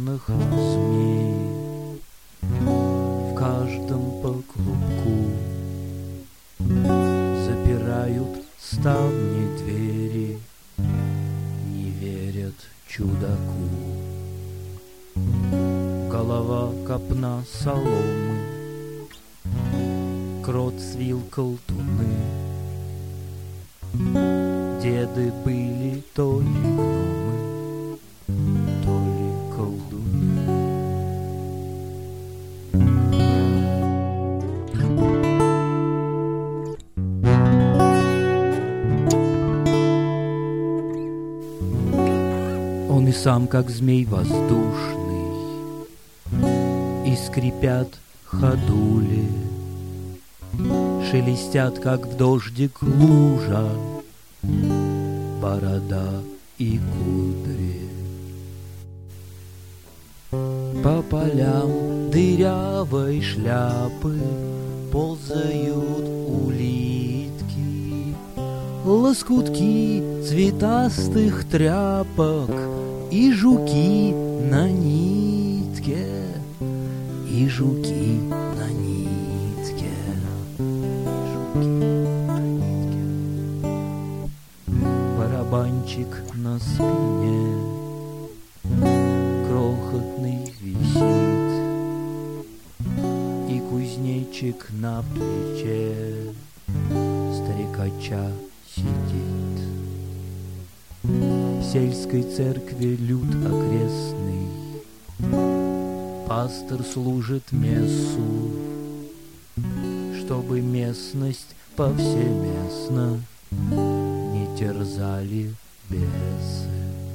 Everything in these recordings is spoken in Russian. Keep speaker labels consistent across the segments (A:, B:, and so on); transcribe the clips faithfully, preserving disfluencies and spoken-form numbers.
A: карманах змей, в каждом по клубку запирают ставни двери, не верят чудаку. Голова копна соломы, крот свил колтуны. Деды были то ли гномы, то ли колдуны. Он и сам, как змей воздушный, и скрипят ходули, шелестят, как в дождик лужа, борода и кудри. По полям дырявой шляпы ползают улитки, лоскутки цветастых тряпок и жуки на нитке, и жуки на нитке, жуки на нитке. Барабанчик на спине крохотный висит, и кузнечик на плече старикача сидит. В сельской церкви люд окрестный, пастор служит мессу, чтобы местность повсеместно не терзали бесы.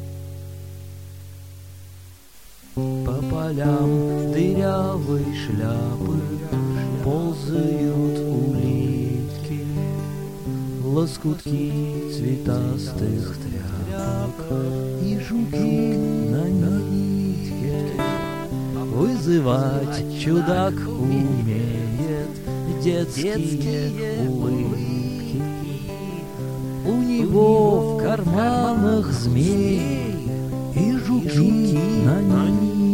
A: По полям дырявой шляпы ползают улитки, лоскутки цветастых тряпок и жуки на нитке. Вызывать чудак умеет детские улыбки. У него в карманах змей и жуки на нитке.